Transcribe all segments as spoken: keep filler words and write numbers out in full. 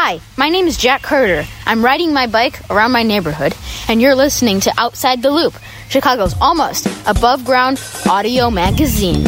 Hi, my name is Jack Carter. I'm riding my bike around my neighborhood, and you're listening to Outside the Loop, Chicago's almost above-ground audio magazine.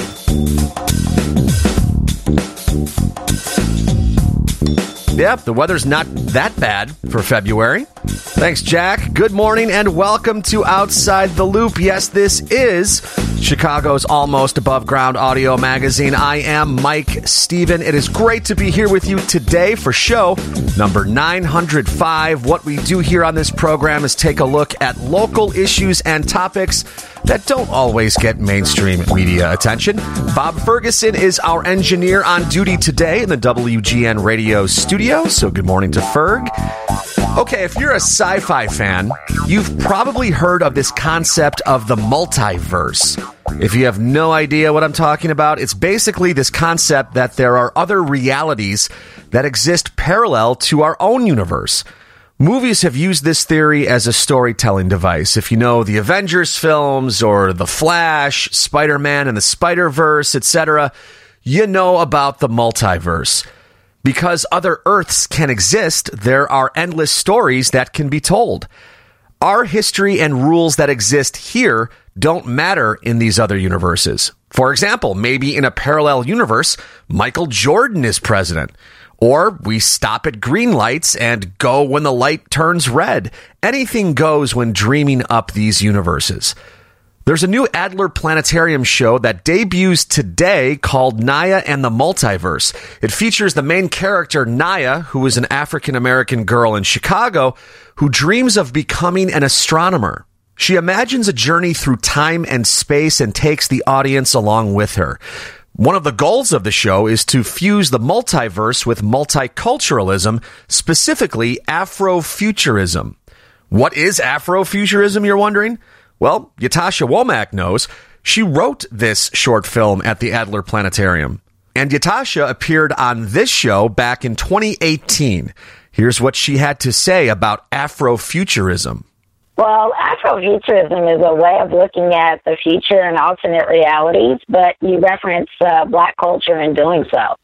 Yep, the weather's not that bad for February. Thanks, Jack. Good morning and welcome to Outside the Loop. Yes, this is Chicago's almost above ground audio magazine. I am Mike Steven. It is great to be here with you today for show number nine hundred five. What we do here on this program is take a look at local issues and topics that don't always get mainstream media attention. Bob Ferguson is our engineer on duty today in the W G N radio studio, so good morning to Ferg. Okay, if you're a sci-fi fan, you've probably heard of this concept of the multiverse. If you have no idea what I'm talking about, it's basically this concept that there are other realities that exist parallel to our own universe. Movies have used this theory as a storytelling device. If you know the Avengers films or The Flash, Spider-Man and the Spider-Verse, et cetera, you know about the multiverse. Because other Earths can exist, there are endless stories that can be told. Our history and rules that exist here don't matter in these other universes. For example, maybe in a parallel universe, Michael Jordan is president. Or we stop at green lights and go when the light turns red. Anything goes when dreaming up these universes. There's a new Adler Planetarium show that debuts today called Naya and the Multiverse. It features the main character, Naya, who is an African-American girl in Chicago who dreams of becoming an astronomer. She imagines a journey through time and space and takes the audience along with her. One of the goals of the show is to fuse the multiverse with multiculturalism, specifically Afrofuturism. What is Afrofuturism, you're wondering? Well, Yatasha Womack knows. She wrote this short film at the Adler Planetarium. And Yatasha appeared on this show back in twenty eighteen. Here's what she had to say about Afrofuturism. Well, Afrofuturism is a way of looking at the future and alternate realities, but you reference uh, Black culture in doing so.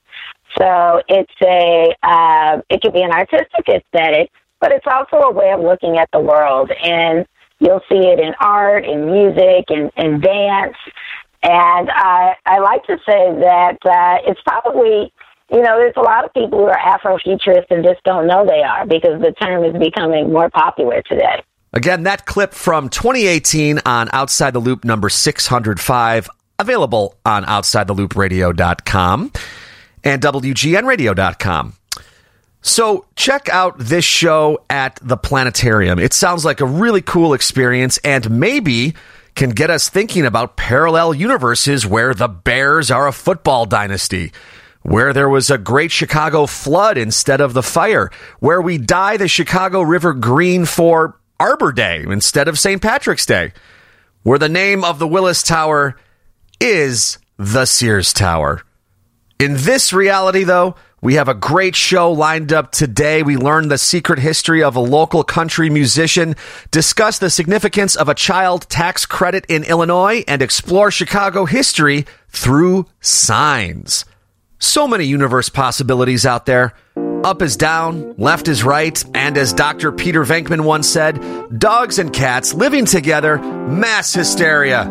So it's a, uh, it could be an artistic aesthetic, but it's also a way of looking at the world. And you'll see it in art, in music, in, in dance. And I, I like to say that uh, it's probably, you know, there's a lot of people who are Afrofuturists and just don't know they are because the term is becoming more popular today. Again, that clip from twenty eighteen on Outside the Loop number six hundred five, available on outside the loop radio dot com and W G N radio dot com. So check out this show at the Planetarium. It sounds like a really cool experience and maybe can get us thinking about parallel universes where the Bears are a football dynasty, where there was a great Chicago flood instead of the fire, where we dye the Chicago River green for Arbor Day instead of Saint Patrick's Day, where the name of the Willis Tower is the Sears Tower. In this reality, though, we have a great show lined up today. We learn the secret history of a local country musician, discuss the significance of a child tax credit in Illinois, and explore Chicago history through signs. So many universe possibilities out there. Up is down, left is right, and as Doctor Peter Venkman once said, dogs and cats living together, mass hysteria.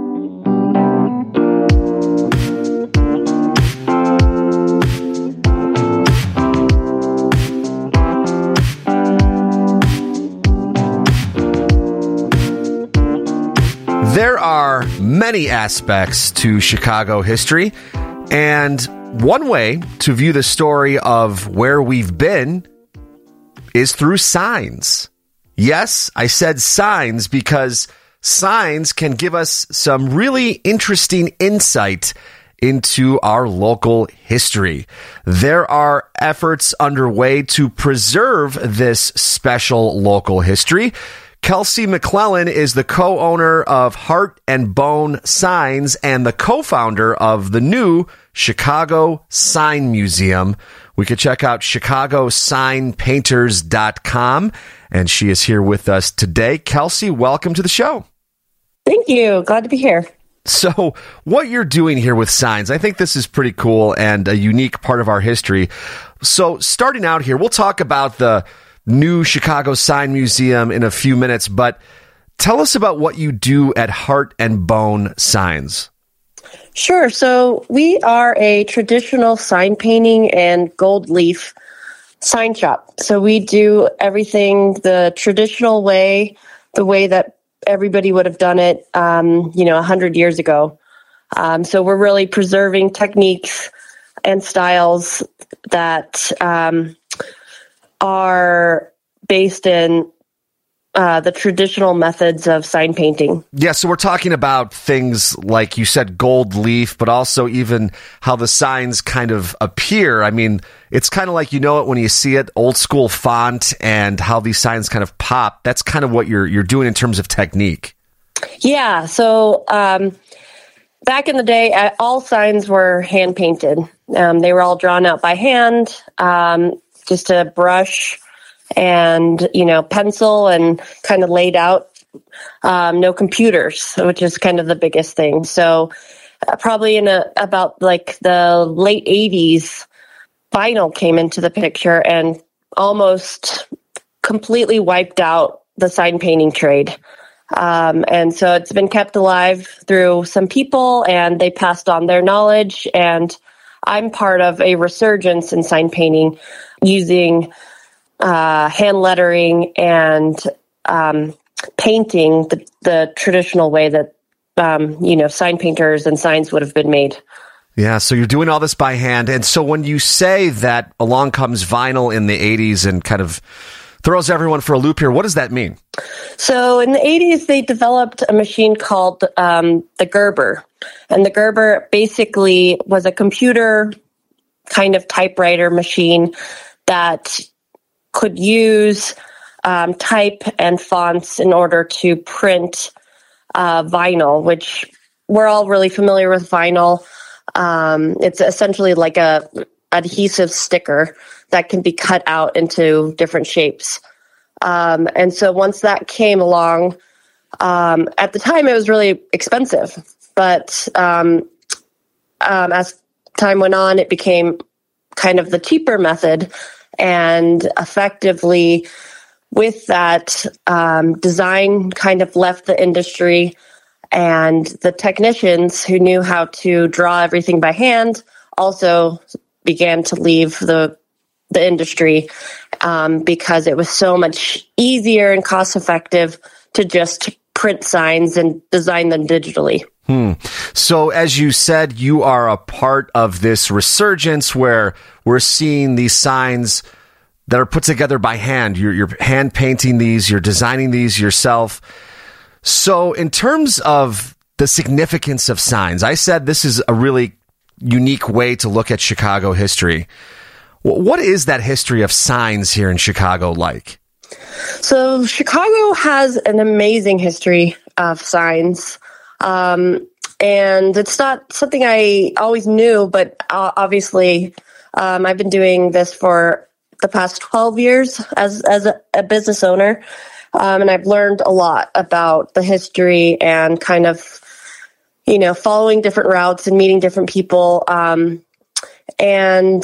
There are many aspects to Chicago history, and one way to view the story of where we've been is through signs. Yes, I said signs because signs can give us some really interesting insight into our local history. There are efforts underway to preserve this special local history. Kelsey McClellan is the co-owner of Heart and Bone Signs and the co-founder of the new Chicago Sign Museum. We could check out chicago sign painters dot com, and she is here with us today. Kelsey, welcome to the show. Thank you. Glad to be here. So what you're doing here with signs, I think this is pretty cool and a unique part of our history. So starting out here, we'll talk about the new Chicago Sign Museum in a few minutes, but tell us about what you do at Heart and Bone Signs. Sure. So we are a traditional sign painting and gold leaf sign shop. So we do everything the traditional way, the way that everybody would have done it, um, you know, a hundred years ago. Um, so we're really preserving techniques and styles that um, are based in uh, the traditional methods of sign painting. Yeah, so we're talking about things like you said, gold leaf, but also even how the signs kind of appear. I mean, it's kind of like you know it when you see it, old school font, and how these signs kind of pop. That's kind of what you're you're doing in terms of technique. Yeah, so um, back in the day, all signs were hand painted. Um, they were all drawn out by hand, um, just a brush and, you know, pencil and kind of laid out. Um, no computers, which is kind of the biggest thing. So uh, probably in a, about like the late eighties, vinyl came into the picture and almost completely wiped out the sign painting trade. Um, and so it's been kept alive through some people, and they passed on their knowledge. And I'm part of a resurgence in sign painting using uh, hand lettering and um, painting the, the traditional way that, um, you know, sign painters and signs would have been made. Yeah, so you're doing all this by hand. And so when you say that along comes vinyl in the eighties and kind of throws everyone for a loop here, what does that mean? So in the eighties, they developed a machine called um, the Gerber. And the Gerber basically was a computer kind of typewriter machine that could use um, type and fonts in order to print uh, vinyl, which we're all really familiar with vinyl. Um, it's essentially like a adhesive sticker that can be cut out into different shapes. Um, and so once that came along, um, at the time it was really expensive, but um, um, as time went on, it became kind of the cheaper method. And effectively with that, um, design kind of left the industry, and the technicians who knew how to draw everything by hand also began to leave the the industry um, because it was so much easier and cost effective to just print signs and design them digitally. Hmm. So as you said, you are a part of this resurgence where we're seeing these signs that are put together by hand. You're, you're hand painting these, you're designing these yourself. So in terms of the significance of signs, I said this is a really unique way to look at Chicago history. What is that history of signs here in Chicago like? So Chicago has an amazing history of signs. Um, and it's not something I always knew, but uh, obviously um, I've been doing this for the past twelve years as, as a, a business owner. Um, and I've learned a lot about the history and kind of, you know, following different routes and meeting different people. Um, and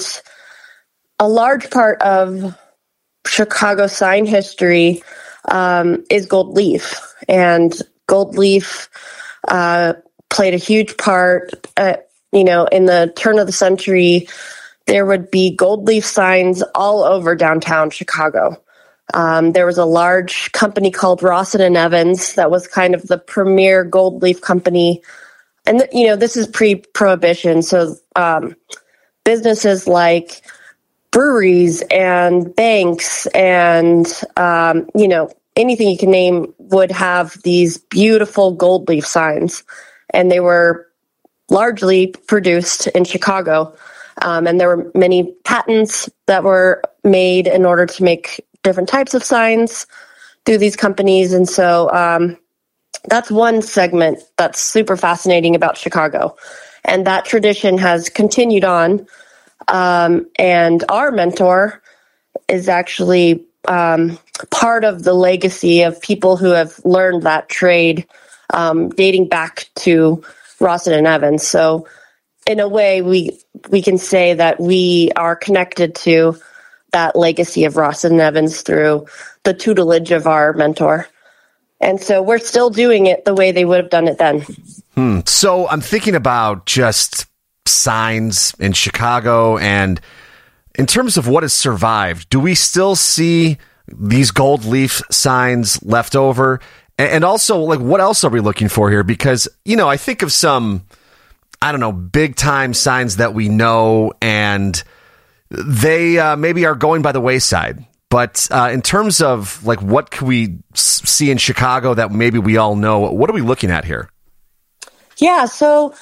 a large part of Chicago sign history um, is gold leaf. And gold leaf uh, played a huge part. Uh, you know, in the turn of the century, there would be gold leaf signs all over downtown Chicago. Um, there was a large company called Rawson and Evans that was kind of the premier gold leaf company. And, you know, this is pre-prohibition. So um, businesses like breweries and banks and, um, you know, anything you can name would have these beautiful gold leaf signs. And they were largely produced in Chicago. Um, and there were many patents that were made in order to make different types of signs through these companies. And so um, that's one segment that's super fascinating about Chicago. And that tradition has continued on. Um, and our mentor is actually um, part of the legacy of people who have learned that trade um, dating back to Rawson and Evans. So in a way, we we can say that we are connected to that legacy of Ross and Evans through the tutelage of our mentor. And so we're still doing it the way they would have done it then. Hmm. So I'm thinking about just signs in Chicago, and in terms of what has survived, do we still see these gold leaf signs left over? And also, like, what else are we looking for here? Because, you know, I think of some, I don't know, big time signs that we know, and they uh, maybe are going by the wayside. But uh, in terms of, like, what can we s- see in Chicago that maybe we all know, what are we looking at here? Yeah, so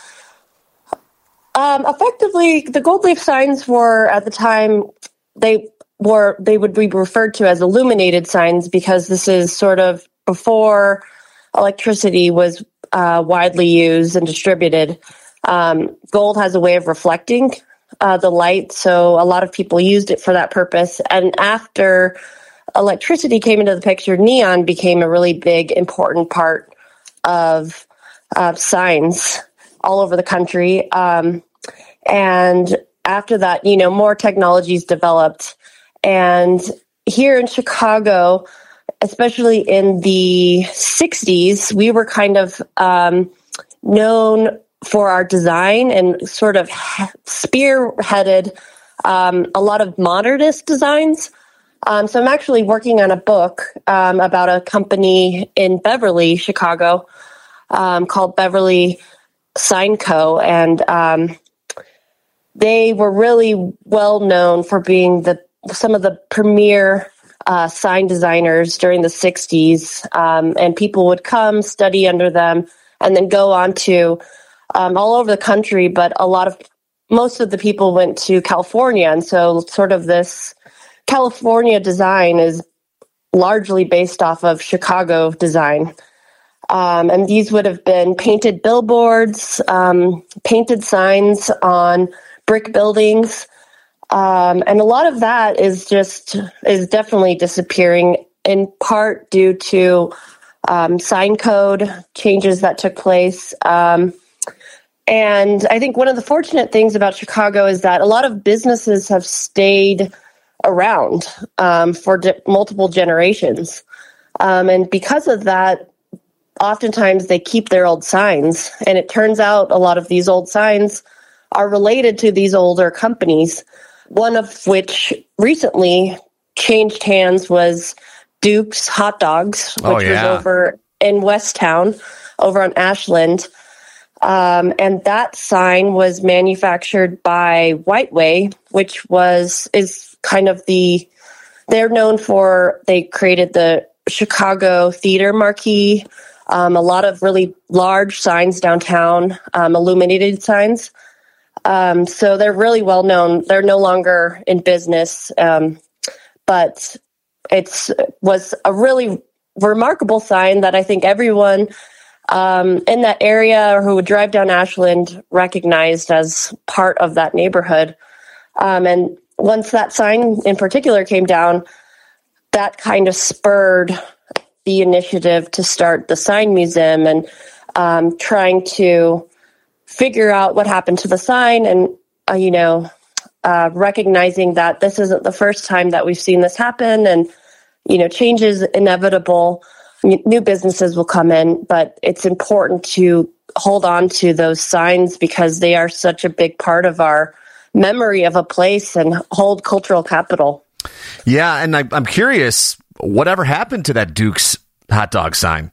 um, effectively, the gold leaf signs were, at the time, they were they would be referred to as illuminated signs, because this is sort of before electricity was uh, widely used and distributed. Um, gold has a way of reflecting uh, the light, so a lot of people used it for that purpose. And after electricity came into the picture, neon became a really big, important part of uh, signs all over the country. Um, and after that, you know, more technologies developed. And here in Chicago, especially in the sixties, we were kind of um, known for our design and sort of spearheaded um, a lot of modernist designs. Um, so I'm actually working on a book um, about a company in Beverly, Chicago, um, called Beverly Sign Co. And um, they were really well known for being the some of the premier uh, sign designers during the sixties. Um, and people would come, study under them, and then go on to um, all over the country. But a lot of, most of the people went to California. And so sort of this California design is largely based off of Chicago design. Um, and these would have been painted billboards, um, painted signs on brick buildings. Um, and a lot of that is just, is definitely disappearing, in part due to um, sign code changes that took place. Um, and I think one of the fortunate things about Chicago is that a lot of businesses have stayed around um, for di- multiple generations. Um, and because of that, oftentimes they keep their old signs. And it turns out a lot of these old signs are related to these older companies. One of which recently changed hands was Duke's Hot Dogs, which oh, yeah. was over in Westtown, over on Ashland. Um, and that sign was manufactured by Whiteway, which was is kind of the, they're known for, they created the Chicago theater marquee, um, a lot of really large signs downtown, um, illuminated signs. Um, so they're really well known. They're no longer in business, um, but it's was a really remarkable sign that I think everyone um, in that area who would drive down Ashland recognized as part of that neighborhood. Um, and once that sign in particular came down, that kind of spurred the initiative to start the Sign Museum and um, trying to figure out what happened to the sign and, uh, you know, uh, recognizing that this isn't the first time that we've seen this happen, and, you know, change is inevitable. N- new businesses will come in, but it's important to hold on to those signs because they are such a big part of our memory of a place and hold cultural capital. Yeah, and I, I'm curious, whatever happened to that Duke's hot dog sign?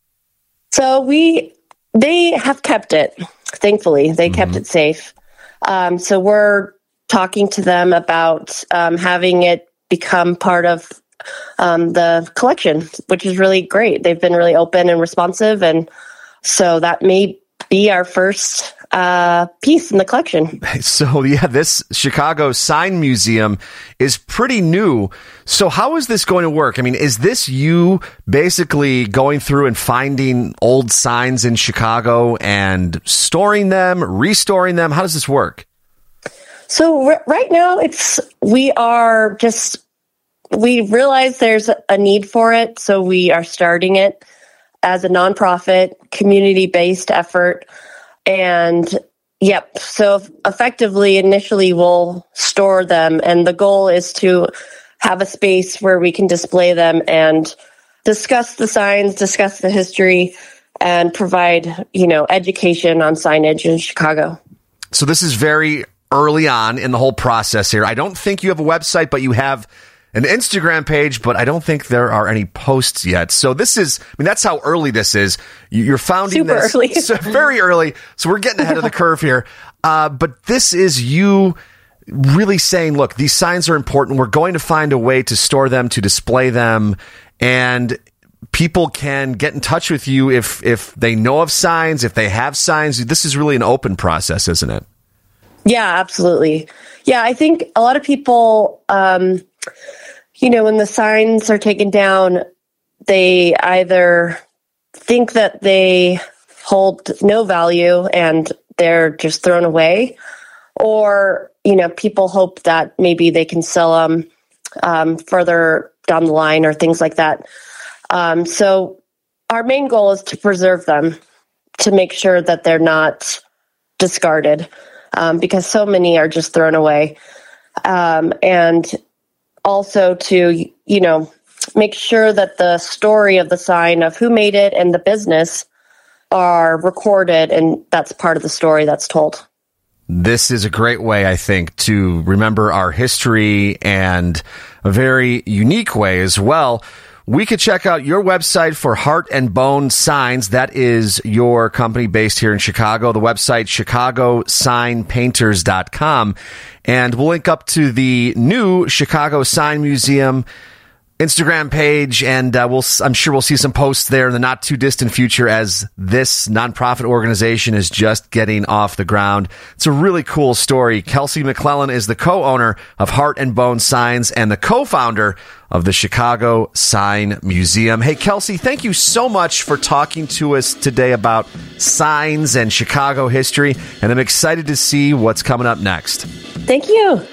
So we, they have kept it. Thankfully, they mm-hmm. kept it safe. Um, so we're talking to them about um, having it become part of um, the collection, which is really great. They've been really open and responsive. And so that may be our first uh, piece in the collection. So, yeah, this Chicago Sign Museum is pretty new. So how is this going to work? I mean, is this you basically going through and finding old signs in Chicago and storing them, restoring them? How does this work? So r- right now, it's we are just, we realize there's a need for it. So we are starting it as a nonprofit, community-based effort. And, Yep. So effectively, initially, we'll store them, and the goal is to have a space where we can display them and discuss the signs, discuss the history, and provide, you know, education on signage in Chicago. So this is very early on in the whole process here. I don't think you have a website, but you have an Instagram page, but I don't think there are any posts yet. So this is, I mean, that's how early this is. You're founding Super this early. so very early. So we're getting ahead of the curve here. Uh, but this is you really saying, look, these signs are important. We're going to find a way to store them, to display them, and people can get in touch with you if if they know of signs, if they have signs. This is really an open process, isn't it? Yeah, absolutely. Yeah, I think a lot of people, um, you know, when the signs are taken down, they either think that they hold no value and they're just thrown away, or, you know, people hope that maybe they can sell them um, further down the line or things like that. Um, so our main goal is to preserve them, to make sure that they're not discarded, um, because so many are just thrown away. Um, and also to, you know, make sure that the story of the sign, of who made it and the business, are recorded, and that's part of the story that's told. This is a great way, I think, to remember our history, and a very unique way as well. We could check out your website for Heart and Bone Signs. That is your company based here in Chicago. The website, chicago sign painters dot com. And we'll link up to the new Chicago Sign Museum Instagram page, and uh, we'll, I'm sure we'll see some posts there in the not too distant future as this nonprofit organization is just getting off the ground. It's a really cool story. Kelsey McClellan is the co-owner of Heart and Bone Signs and the co-founder of the Chicago Sign Museum. Hey, Kelsey, thank you so much for talking to us today about signs and Chicago history, and I'm excited to see what's coming up next. Thank you.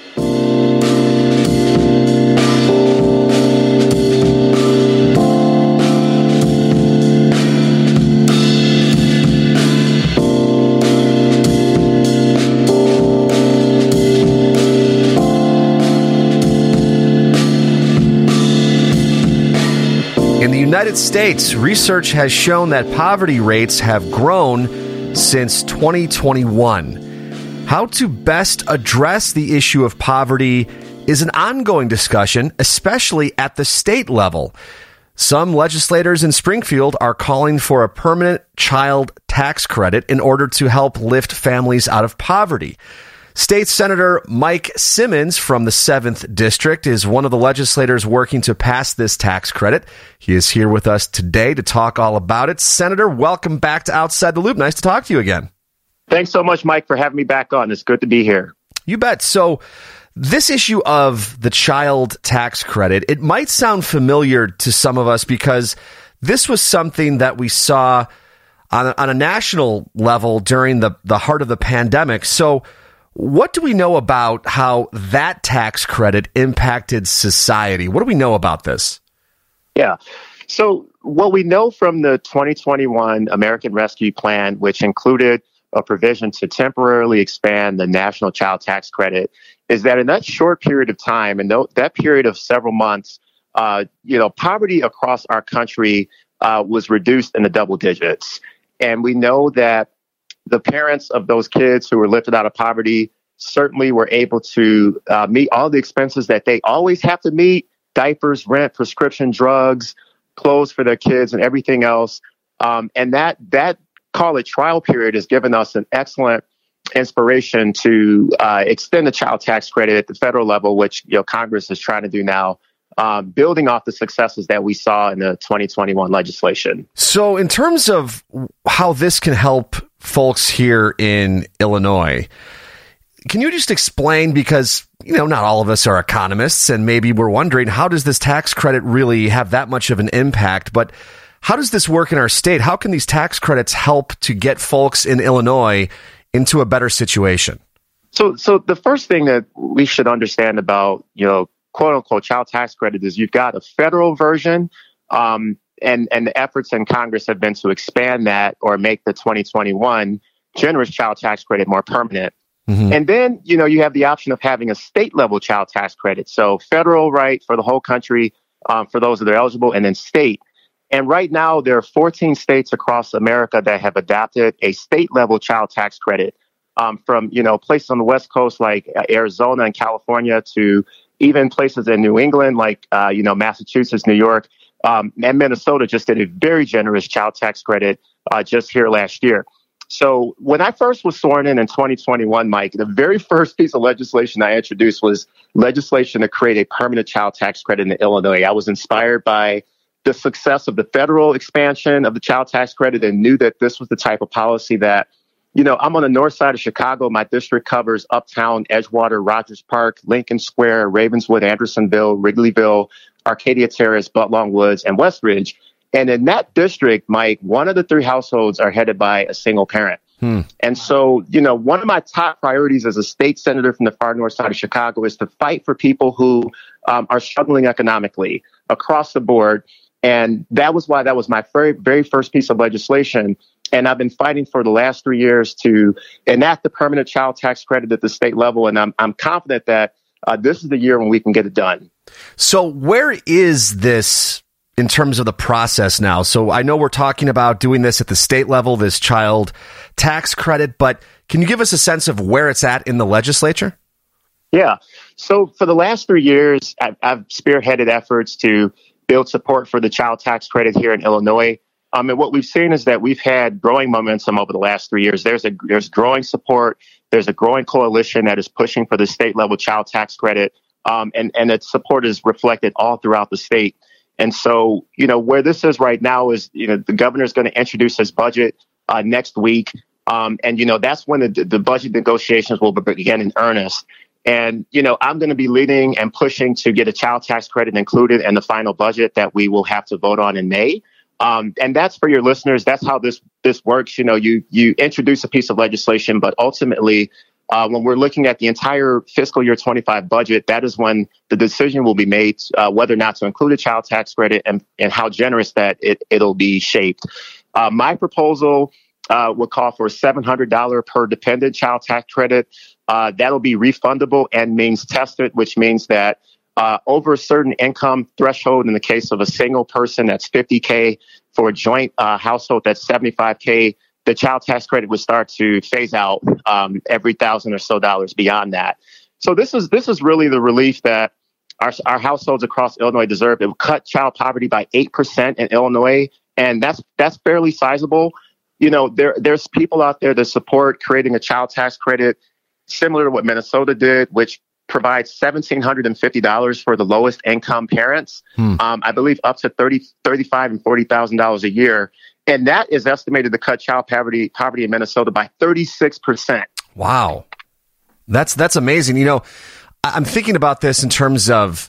In the United States, research has shown that poverty rates have grown since twenty twenty-one. How to best address the issue of poverty is an ongoing discussion, especially at the state level. Some legislators in Springfield are calling for a permanent child tax credit in order to help lift families out of poverty. State Senator Mike Simmons from the seventh District is one of the legislators working to pass this tax credit. He is here with us today to talk all about it. Senator, welcome back to Outside the Loop. Nice to talk to you again. Thanks so much, Mike, for having me back on. It's good to be here. You bet. So this issue of the child tax credit, it might sound familiar to some of us because this was something that we saw on a, on a national level during the, the heart of the pandemic. So what do we know about how that tax credit impacted society? What do we know about this? Yeah. So what we know from the twenty twenty-one American Rescue Plan, which included a provision to temporarily expand the national child tax credit, is that in that short period of time, and that period of several months, uh, you know, poverty across our country uh, was reduced in the double digits. And we know that the parents of those kids who were lifted out of poverty certainly were able to uh, meet all the expenses that they always have to meet: diapers, rent, prescription drugs, clothes for their kids, and everything else. Um, and that that call it trial period has given us an excellent inspiration to uh, extend the child tax credit at the federal level, which you know Congress is trying to do now, um, building off the successes that we saw in the twenty twenty-one legislation. So in terms of how this can help folks here in Illinois, can you just explain, because, you know, not all of us are economists, and maybe we're wondering, how does this tax credit really have that much of an impact? But how does this work in our state? How can these tax credits help to get folks in Illinois into a better situation? So, so the first thing that we should understand about, you know, quote unquote child tax credit is you've got a federal version, um, and, and the efforts in Congress have been to expand that or make the twenty twenty-one generous child tax credit more permanent. Mm-hmm. And then, you know, you have the option of having a state level child tax credit. So federal, right, for the whole country, um, for those that are eligible, and then state. And right now, there are fourteen states across America that have adopted a state level child tax credit, um, from, you know, places on the West Coast like Arizona and California to even places in New England like, uh, you know, Massachusetts, New York, um, and Minnesota just did a very generous child tax credit uh, just here last year. So when I first was sworn in in twenty twenty-one, Mike, the very first piece of legislation I introduced was legislation to create a permanent child tax credit in Illinois. I was inspired by the success of the federal expansion of the child tax credit and knew that this was the type of policy that, you know, I'm on the north side of Chicago. My district covers Uptown, Edgewater, Rogers Park, Lincoln Square, Ravenswood, Andersonville, Wrigleyville, Arcadia Terrace, Buttlawn Woods, and Westridge. And in that district, Mike, one of the three households are headed by a single parent. Hmm. And so, you know, one of my top priorities as a state senator from the far north side of Chicago is to fight for people who um, are struggling economically across the board. And that was why that was my very, very first piece of legislation. And I've been fighting for the last three years to enact the permanent child tax credit at the state level. And I'm, I'm confident that uh, this is the year when we can get it done. So where is this in terms of the process now? So I know we're talking about doing this at the state level, this child tax credit, but can you give us a sense of where it's at in the legislature? Yeah. So for the last three years, I've, I've spearheaded efforts to build support for the child tax credit here in Illinois. Um, and what we've seen is that we've had growing momentum over the last three years. There's a there's growing support. There's a growing coalition that is pushing for the state level child tax credit. Um, and, and its support is reflected all throughout the state. And so, you know, where this is right now is, you know, the governor is going to introduce his budget uh, next week. Um, and, you know, that's when the, the budget negotiations will begin in earnest. And, you know, I'm going to be leading and pushing to get a child tax credit included in the final budget that we will have to vote on in May. Um, and that's for your listeners. That's how this this works. You know, you you introduce a piece of legislation, but ultimately, Uh, when we're looking at the entire fiscal year twenty-five budget, that is when the decision will be made uh, whether or not to include a child tax credit and, and how generous that it, it'll be shaped. Uh, my proposal uh, would call for a seven hundred dollars per dependent child tax credit. Uh, that'll be refundable and means tested, which means that uh, over a certain income threshold, in the case of a single person, that's fifty K. For a joint uh, household, that's seventy-five K. The child tax credit would start to phase out um, every thousand or so dollars beyond that. So this is this is really the relief that our, our households across Illinois deserve. It would cut child poverty by eight percent in Illinois, and that's that's fairly sizable. You know, there there's people out there that support creating a child tax credit similar to what Minnesota did, which provides one thousand seven hundred fifty dollars for the lowest income parents. Hmm. Um, I believe up to thirty, thirty-five and forty thousand dollars a year. And that is estimated to cut child poverty poverty in Minnesota by thirty-six percent. Wow. That's that's amazing. You know, I'm thinking about this in terms of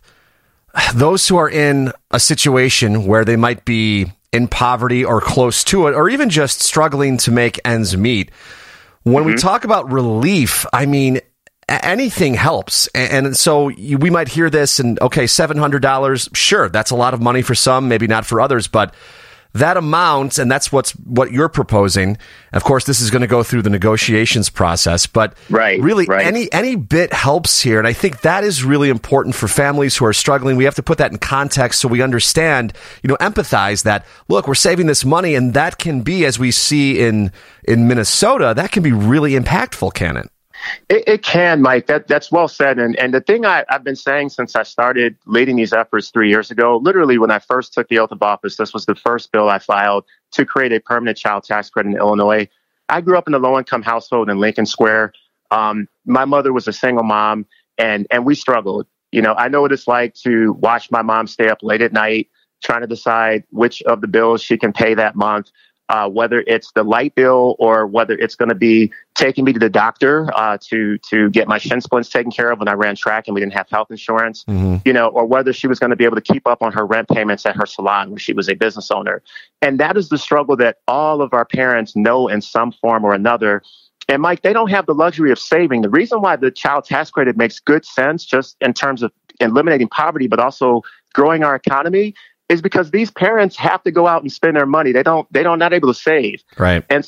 those who are in a situation where they might be in poverty or close to it, or even just struggling to make ends meet. When mm-hmm. we talk about relief, I mean, anything helps. And so we might hear this and, okay, seven hundred dollars, sure, that's a lot of money for some, maybe not for others, but that amount, and that's what's what you're proposing. Of course, this is going to go through the negotiations process, but right, really right. any any bit helps here. And I think that is really important for families who are struggling. We have to put that in context so we understand, you know, empathize that, look, we're saving this money, and that can be, as we see in in Minnesota, that can be really impactful, can it? It, it can, Mike. That that's well said. And and the thing I, I've been saying since I started leading these efforts three years ago, literally when I first took the oath of office, this was the first bill I filed to create a permanent child tax credit in Illinois. I grew up in a low-income household in Lincoln Square. Um, my mother was a single mom, and and we struggled. You know, I know what it's like to watch my mom stay up late at night trying to decide which of the bills she can pay that month. Uh, whether it's the light bill or whether it's going to be taking me to the doctor uh, to to get my shin splints taken care of when I ran track and we didn't have health insurance, mm-hmm. you know, or whether she was going to be able to keep up on her rent payments at her salon where she was a business owner. And that is the struggle that all of our parents know in some form or another. And Mike, they don't have the luxury of saving. The reason why the child tax credit makes good sense just in terms of eliminating poverty, but also growing our economy, is because these parents have to go out and spend their money. They don't, they don't, not able to save. Right. And so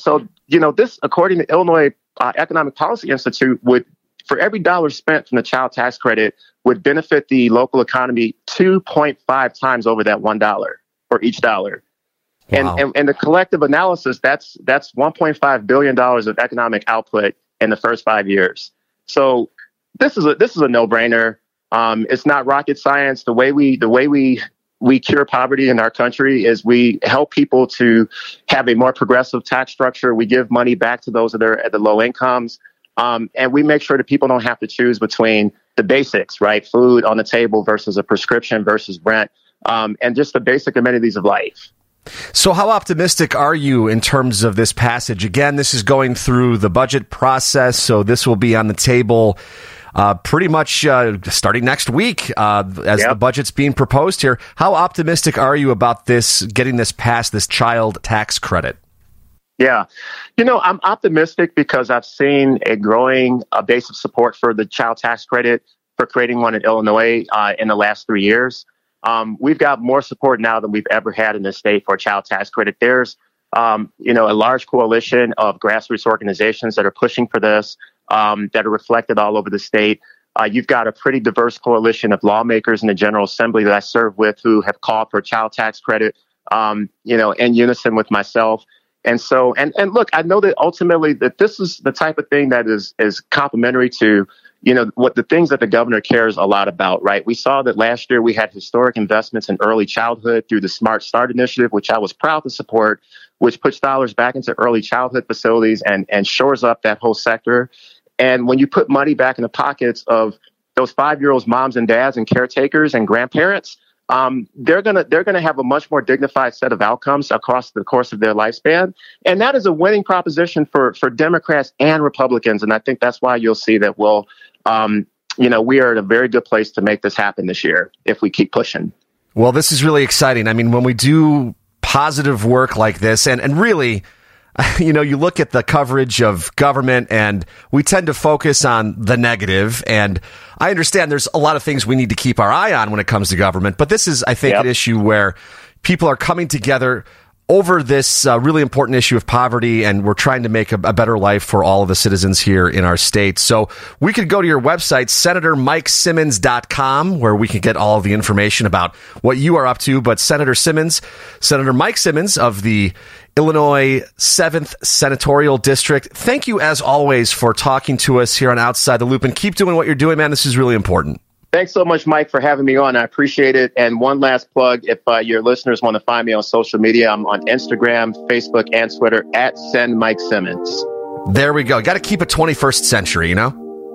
you know, this, according to Illinois uh, Economic Policy Institute, would, for every dollar spent from the child tax credit, would benefit the local economy two point five times over that one dollar for each dollar. Wow. And, and and the collective analysis, that's that's one point five billion dollars of economic output in the first five years. So this is a this is a no-brainer. Um, it's not rocket science. The way we the way we we cure poverty in our country is we help people to have a more progressive tax structure. We give money back to those that are at the low incomes, um, and we make sure that people don't have to choose between the basics, right? Food on the table versus a prescription versus rent, um, and just the basic amenities of life. So how optimistic are you in terms of this passage? Again, this is going through the budget process, so this will be on the table uh, pretty much uh, starting next week uh, as yep. the budget's being proposed here. How optimistic are you about this, getting this passed, this child tax credit? Yeah, you know, I'm optimistic because I've seen a growing uh, base of support for the child tax credit, for creating one in Illinois uh, in the last three years. Um, we've got more support now than we've ever had in this state for a child tax credit. There's, um, you know, a large coalition of grassroots organizations that are pushing for this, um, that are reflected all over the state. Uh, you've got a pretty diverse coalition of lawmakers in the General Assembly that I serve with who have called for a child tax credit, um, you know, in unison with myself. And so, and, and look, I know that ultimately that this is the type of thing that is, is complementary to, you know, what the things that the governor cares a lot about, right? We saw that last year we had historic investments in early childhood through the Smart Start initiative, which I was proud to support, which puts dollars back into early childhood facilities and, and shores up that whole sector. And when you put money back in the pockets of those five-year-olds, moms and dads and caretakers and grandparents, um, they're gonna they're gonna have a much more dignified set of outcomes across the course of their lifespan, and that is a winning proposition for for Democrats and Republicans. And I think that's why you'll see that we'll, um, you know, we are at a very good place to make this happen this year if we keep pushing. Well, this is really exciting. I mean, when we do positive work like this, and and really, you know, you look at the coverage of government and we tend to focus on the negative. And I understand there's a lot of things we need to keep our eye on when it comes to government. But this is, I think, yep. an issue where people are coming together over this uh, really important issue of poverty, and we're trying to make a, a better life for all of the citizens here in our state. So we could go to your website, Senator Mike Simmons dot com, where we can get all of the information about what you are up to. But Senator Simmons, Senator Mike Simmons of the Illinois seventh Senatorial District, thank you as always for talking to us here on Outside the Loop, and keep doing what you're doing, man. This is really important. Thanks so much, Mike, for having me on. I appreciate it. And one last plug, if uh, your listeners want to find me on social media, I'm on Instagram, Facebook, and Twitter at Send Mike Simmons. There we go. Got to keep it twenty-first century, you know?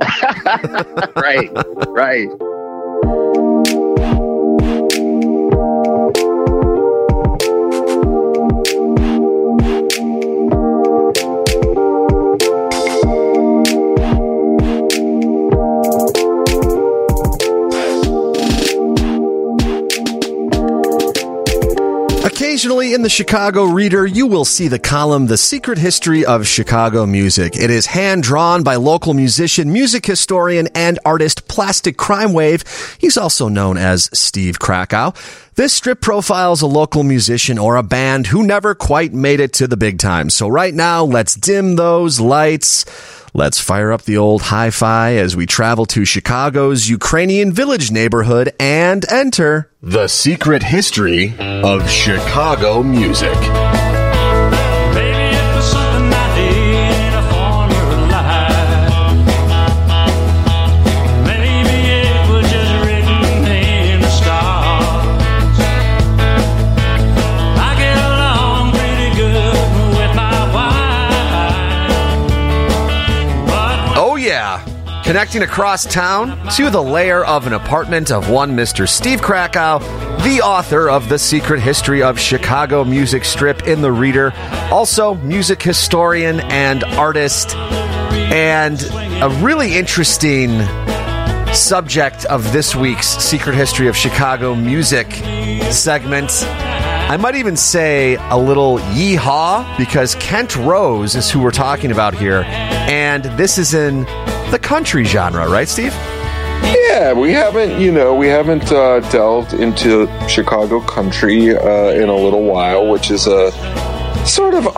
Right, right. Occasionally in the Chicago Reader, you will see the column, The Secret History of Chicago Music. It is hand-drawn by local musician, music historian, and artist Plastic Crime Wave. He's also known as Steve Krakow. This strip profiles a local musician or a band who never quite made it to the big time. So right now, let's dim those lights. Let's fire up the old hi-fi as we travel to Chicago's Ukrainian Village neighborhood and enter The Secret History of Chicago Music. Connecting across town to the lair of an apartment of one Mister Steve Krakow, the author of The Secret History of Chicago Music strip in the Reader, also music historian and artist, and a really interesting subject of this week's Secret History of Chicago Music segment. I might even say a little yeehaw, because Kent Rose is who we're talking about here, and this is in the country genre, right, Steve? Yeah, we haven't, you know, we haven't uh, delved into Chicago country uh, in a little while, which is a sort of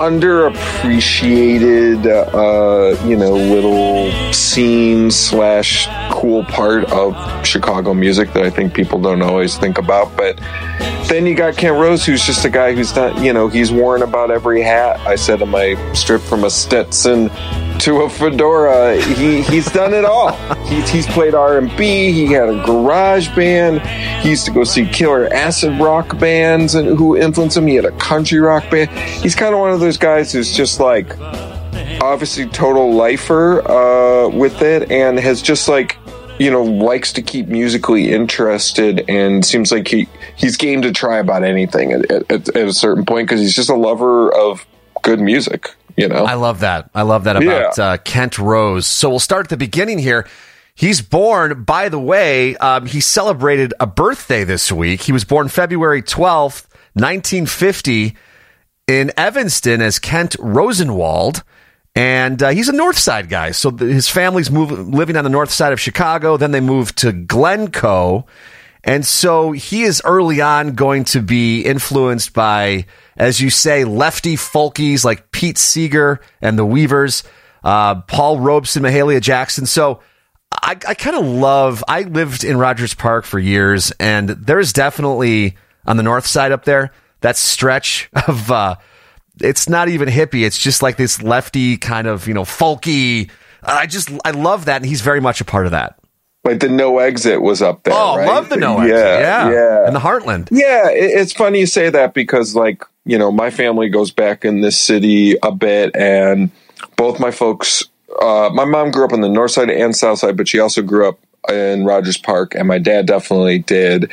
underappreciated, uh, you know, little scene slash cool part of Chicago music that I think people don't always think about. But then you got Kent Rose, who's just a guy who's done, you know, he's worn about every hat. I said in my strip, from a Stetson to a fedora, he he's done it all. He's he's played R and B. He had a garage band. He used to go see killer acid rock bands and who influenced him. He had a country rock band. He's kind of one of those guys who's just like obviously total lifer uh, with it, and has just like, you know, likes to keep musically interested, and seems like he he's game to try about anything at, at, at a certain point, because he's just a lover of good music. You know, I love that. I love that about yeah. uh, Kent Rose. So we'll start at the beginning here. He's born, by the way, um, he celebrated a birthday this week. He was born February twelfth, nineteen fifty, in Evanston as Kent Rosenwald. And uh, he's a North Side guy. So the, his family's move, living on the north side of Chicago. Then they moved to Glencoe. And so he is early on going to be influenced by, as you say, lefty folkies like Pete Seeger and the Weavers, uh, Paul Robeson, Mahalia Jackson. So I, I kind of love, I lived in Rogers Park for years, and there's definitely on the north side up there, that stretch of, uh, it's not even hippie. It's just like this lefty kind of, you know, folky. I just, I love that. And he's very much a part of that. Like the No Exit was up there. Oh, right? love the No yeah, Exit. Yeah. Yeah. And the Heartland. Yeah. It, it's funny you say that, because like, you know, my family goes back in this city a bit, and both my folks, uh, my mom grew up on the north side and south side, but she also grew up in Rogers Park, and my dad definitely did.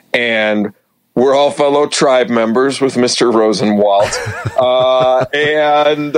And we're all fellow tribe members with Mister Rosenwald. uh, and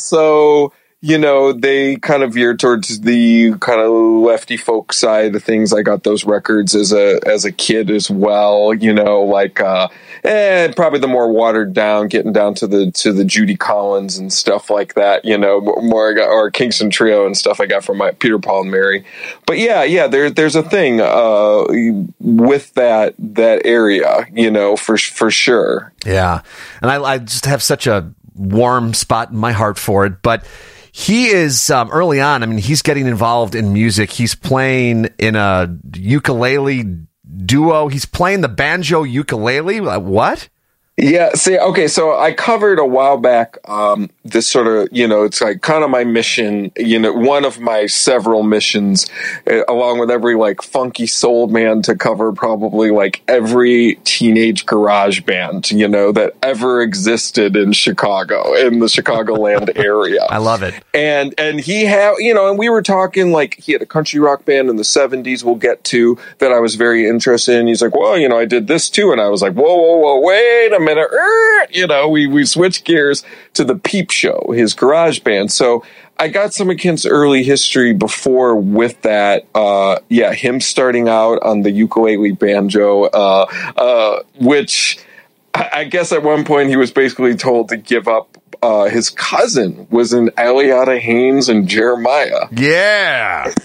also, you know, they kind of veered towards the kind of lefty folk side of things. I got those records as a as a kid as well, you know, like uh and probably the more watered down, getting down to the to the Judy Collins and stuff like that, you know, more I got, or Kingston Trio and stuff I got from my Peter, Paul and Mary. But yeah, yeah, there there's a thing uh with that that area, you know, for for sure. Yeah. And I I just have such a warm spot in my heart for it, but he is um, early on. I mean, he's getting involved in music. He's playing in a ukulele duo. He's playing the banjo ukulele. What? Yeah. See, okay. So I covered a while back, um, this sort of, you know, it's like kind of my mission, you know, one of my several missions, uh, along with every like funky soul man, to cover probably like every teenage garage band, you know, that ever existed in Chicago, in the Chicagoland area. I love it. And, and he had, you know, and we were talking like he had a country rock band in the seventies we'll get to that I was very interested in. He's like, well, you know, I did this too. And I was like, whoa, whoa, whoa, wait a minute. You know, we, we switched gears to the Peep Show, his garage band. So I got some of Kent's early history before with that. Uh, yeah, him starting out on the ukulele banjo, uh, uh, which I, I guess at one point he was basically told to give up. Uh, his cousin was in Aliata Haynes and Jeremiah. Yeah.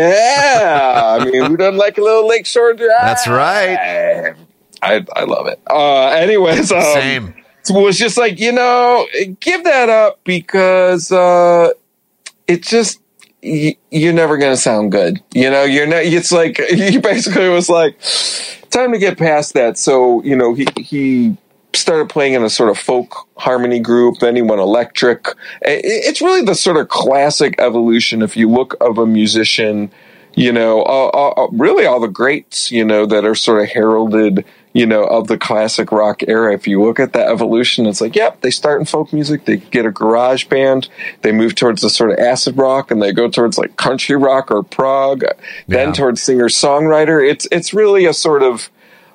Yeah. I mean, who doesn't like a little Lakeshore Drive? That's right. I, I love it. Uh, anyways, um, same. It was just like, you know, give that up, because uh, it just y- you're never gonna sound good. You know, you're not. It's like he basically was like, time to get past that. So you know, he he started playing in a sort of folk harmony group. Then he went electric. It, it's really the sort of classic evolution, if you look, of a musician. You know, uh, uh, really all the greats, you know, that are sort of heralded, you know, of the classic rock era. If you look at that evolution, it's like, yep, they start in folk music, they get a garage band, they move towards the sort of acid rock, and they go towards like country rock or prog, yeah. Then towards singer-songwriter. It's it's really a sort of,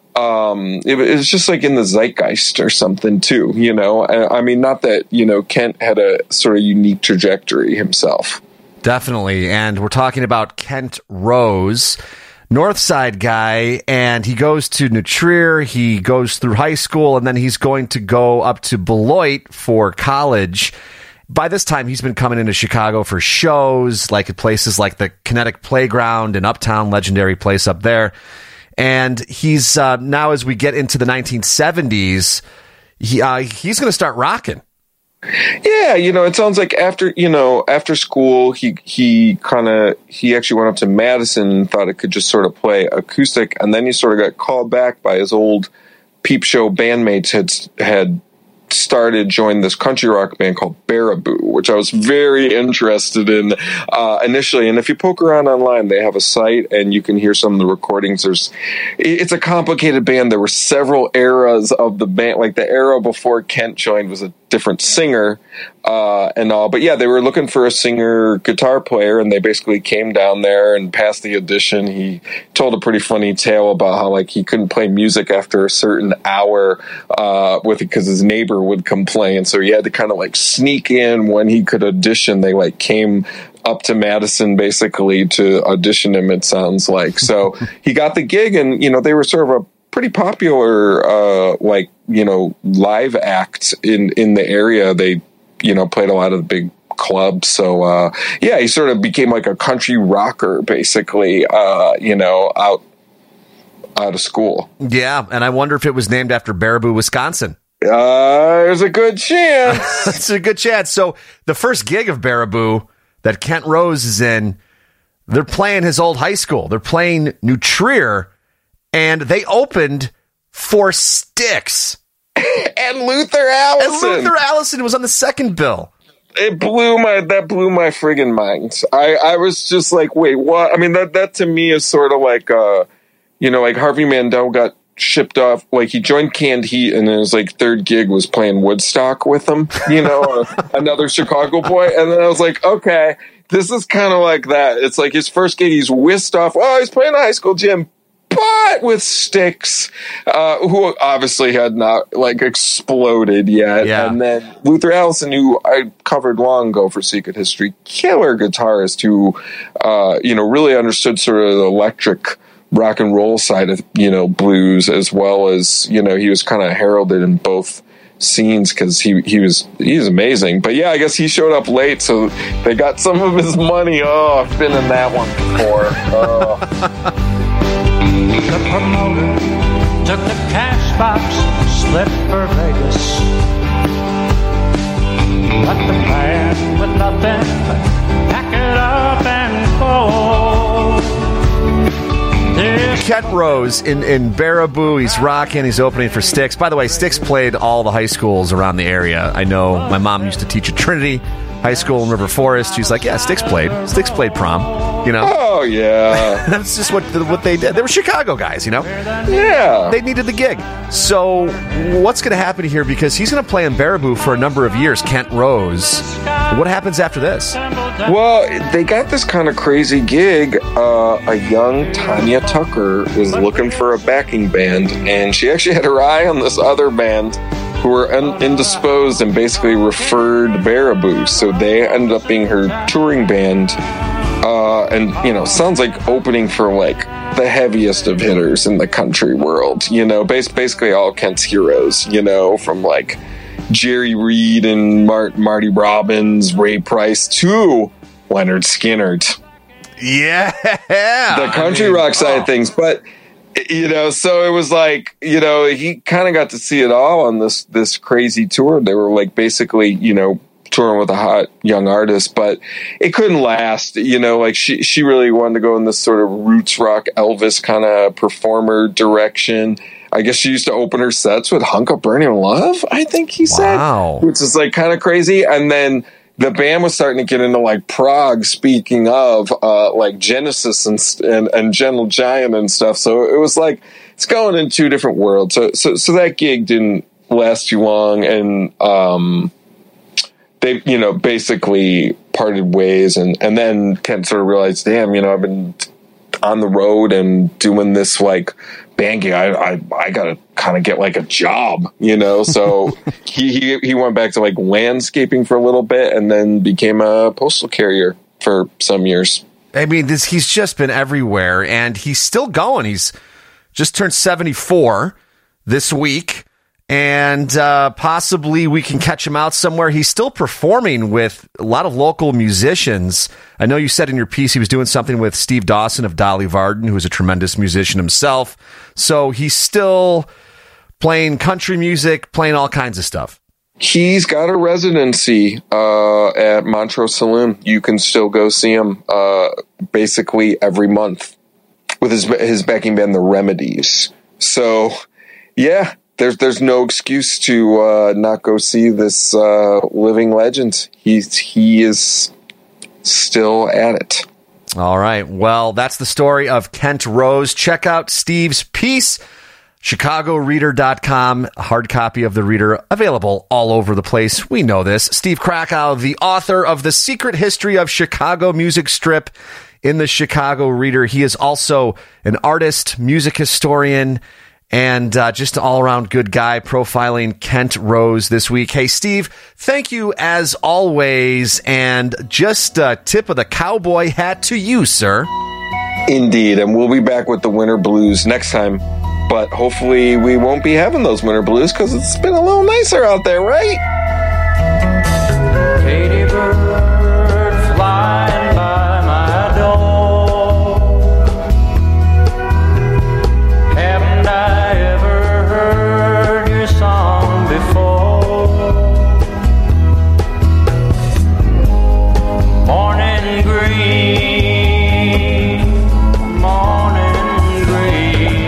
um, it, it's just like in the zeitgeist or something too, you know. I, I mean, not that, you know, Kent had a sort of unique trajectory himself. Definitely. And we're talking about Kent Rose, North Side guy, and he goes to New Trier. He goes through high school, and then he's going to go up to Beloit for college. By this time, he's been coming into Chicago for shows, like at places like the Kinetic Playground in Uptown, legendary place up there. And he's uh, now, as we get into the nineteen seventies, he uh, he's going to start rocking. Yeah, you know, it sounds like after, you know, after school, he he kind of, he actually went up to Madison and thought it could just sort of play acoustic. And then he sort of got called back by his old peep show bandmates had had started, joined this country rock band called Baraboo, which I was very interested in uh, initially. And if you poke around online, they have a site and you can hear some of the recordings. There's, it's a complicated band. There were several eras of the band, like the era before Kent joined was a different singer uh, and all. But yeah, they were looking for a singer guitar player, and they basically came down there and passed the audition. He told a pretty funny tale about how like he couldn't play music after a certain hour uh, with it because his neighbor would complain. So he had to kind of like sneak in when he could audition. They like came up to Madison basically to audition him, it sounds like. So he got the gig, and you know, they were sort of a pretty popular uh like, you know, live act in in the area. They, you know, played a lot of the big clubs. So uh yeah, he sort of became like a country rocker basically, uh you know, out out of school. Yeah, and I wonder if it was named after Baraboo, Wisconsin. Uh there's a good chance. It's a good chance. So the first gig of Baraboo that Kent Rose is in, they're playing his old high school. They're playing New Trier, and they opened for Styx. and Luther Allison. And Luther Allison was on the second bill. It blew my, that blew my friggin' mind. I, I was just like, wait, what? I mean, that, that to me is sort of like, uh, you know, like Harvey Mandel got shipped off, like he joined Canned Heat, and then his like third gig was playing Woodstock with them, you know, another Chicago boy. And then I was like, okay, this is kind of like that. It's like his first gig, he's whisked off. Oh, he's playing a high school gym, but with Styx, uh, who obviously had not like exploded yet. Yeah. And then Luther Allison, who I covered long ago for Secret History, killer guitarist who, uh, you know, really understood sort of the electric rock and roll side of, you know, blues, as well as, you know, he was kind of heralded in both scenes because he he was he's amazing. But yeah, I guess he showed up late, so they got some of his money. Oh, I've been in that one before. Oh. The promoter took the cash box, split for Vegas. But the man with nothing but pack it up and go. There's Kent Rose in, in Baraboo. He's rocking. He's opening for Styx. By the way, Styx played all the high schools around the area. I know my mom used to teach at Trinity High School in River Forest. She's like, yeah, Styx played. Styx played prom, you know? Oh, yeah. That's just what what they did. They were Chicago guys, you know? Yeah. They needed the gig. So what's going to happen here? Because he's going to play in Baraboo for a number of years, Kent Rose. What happens after this? Well, they got this kind of crazy gig. Uh, a young Tanya Tucker was looking for a backing band, and she actually had her eye on this other band who were un- indisposed and basically referred Baraboo. So they ended up being her touring band. Uh, and, you know, sounds like opening for, like, the heaviest of hitters in the country world. You know, bas- basically all Kent's heroes, you know, from, like, Jerry Reed and Mar- Marty Robbins, Ray Price, to Leonard Skinner. Yeah. The country I mean, rock side oh. of things. But, you know, so it was like, you know, he kind of got to see it all on this, this crazy tour. They were like basically, you know, touring with a hot young artist, but it couldn't last. You know, like she, she really wanted to go in this sort of roots rock Elvis kind of performer direction. I guess she used to open her sets with Hunk of Burning Love, I think he said, wow. Which is like kind of crazy. And then the band was starting to get into like prog, speaking of uh, like Genesis and, and and Gentle Giant and stuff. So it was like it's going in two different worlds. So so so that gig didn't last too long, and um, they you know basically parted ways, and and then Kent sort of realized, damn, you know, I've been on the road and doing this like band gig. I I, I gotta kind of get like a job, you know. So he, he he went back to like landscaping for a little bit, and then became a postal carrier for some years. I mean, this he's just been everywhere, and he's still going. He's just turned seventy-four this week, and uh, possibly we can catch him out somewhere. He's still performing with a lot of local musicians. I know you said in your piece he was doing something with Steve Dawson of Dolly Varden, who is a tremendous musician himself. So he's still playing country music, playing all kinds of stuff. He's got a residency uh, at Montrose Saloon. You can still go see him uh, basically every month with his his backing band, The Remedies. So, yeah, there's there's no excuse to uh, not go see this uh, living legend. He's he is still at it. All right. Well, that's the story of Kent Rose. Check out Steve's piece. Chicago Reader dot com, hard copy of the Reader, available all over the place. We know this. Steve Krakow, the author of The Secret History of Chicago Music Strip in the Chicago Reader. He is also an artist, music historian, and uh, just an all-around good guy, profiling Kent Rose this week. Hey, Steve, thank you as always, and just a tip of the cowboy hat to you, sir. Indeed, and we'll be back with the Winter Blues next time. But hopefully we won't be having those winter blues because it's been a little nicer out there, right? Katy bird flying by my door. Haven't I ever heard your song before? Morning green, morning green.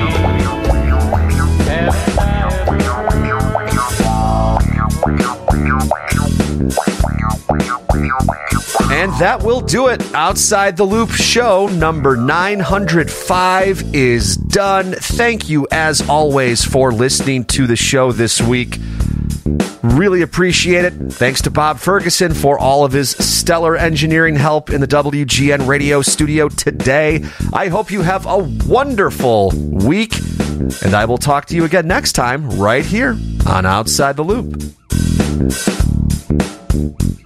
And that will do it. Outside the Loop show number nine hundred five is done. Thank you, as always, for listening to the show this week. Really appreciate it. Thanks to Bob Ferguson for all of his stellar engineering help in the W G N radio studio today. I hope you have a wonderful week, and I will talk to you again next time right here on Outside the Loop.